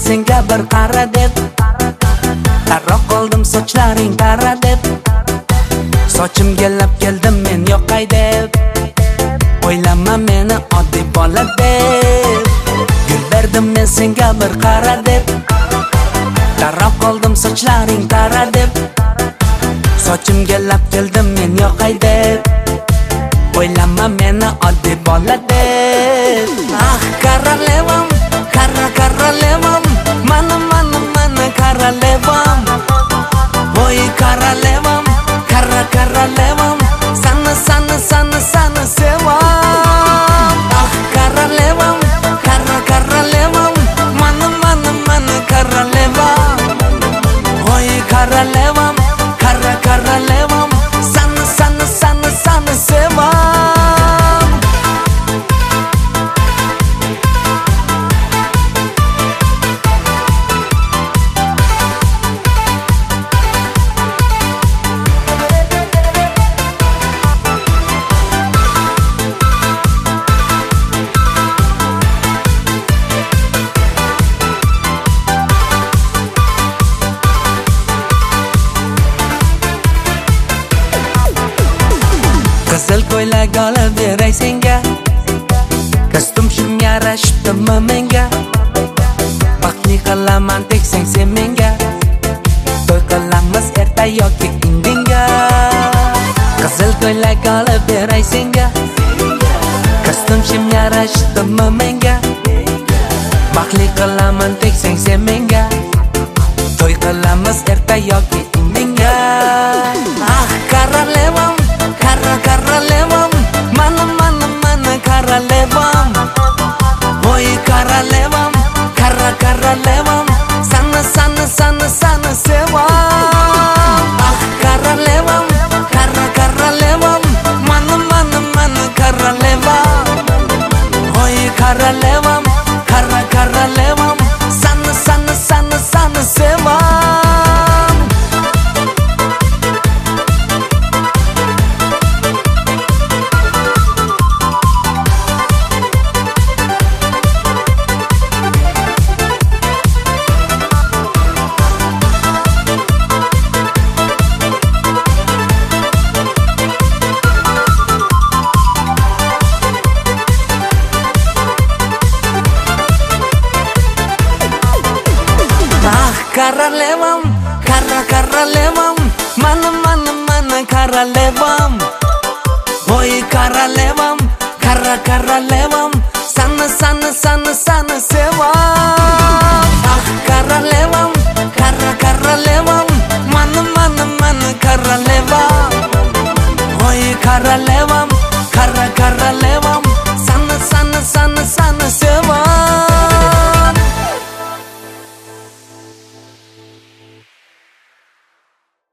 senga bir qara deb, qarab qoldim sochlaring tara deb. Sochimga lab keldim men yoqay deb, o'ylama meni oddiy bola deb. Gul berdim men senga bir qara deb, qarab qoldim sochlaring tara deb. Sochimga lab keldim men yoqay deb, o'ylama meni oddiy bola deb. Ah koralevam, koralevam, mana koralevam. Voy koralevam, koralevam, sana sevam. Ah koralevam, koralevam, mana koralevam. Voy koralevam, koralevam, sana sevam. Qizil ko'ylak olib beray senga, kostyum yarashibdimi menga. Baxtli qilaman teksang sen menga, to'y qilamiz erta yoki indinga. Qizil ko'ylak olib beray senga, kostyum yarashibdimi menga. Baxtli qilaman teksang sen menga, to'y qilamiz erta yoki indinga. Ah koralevam, koralevam, mana koralevam. Voy koralevam, koralevam, sana sevam. Ah koralevam, koralevam, mana koralevam. Voy koralevam, koralevam, sana sevam. Koralevam, koralevam, mana koralevam. Voy koralevam, koralevam, sana sevam. Ah koralevam,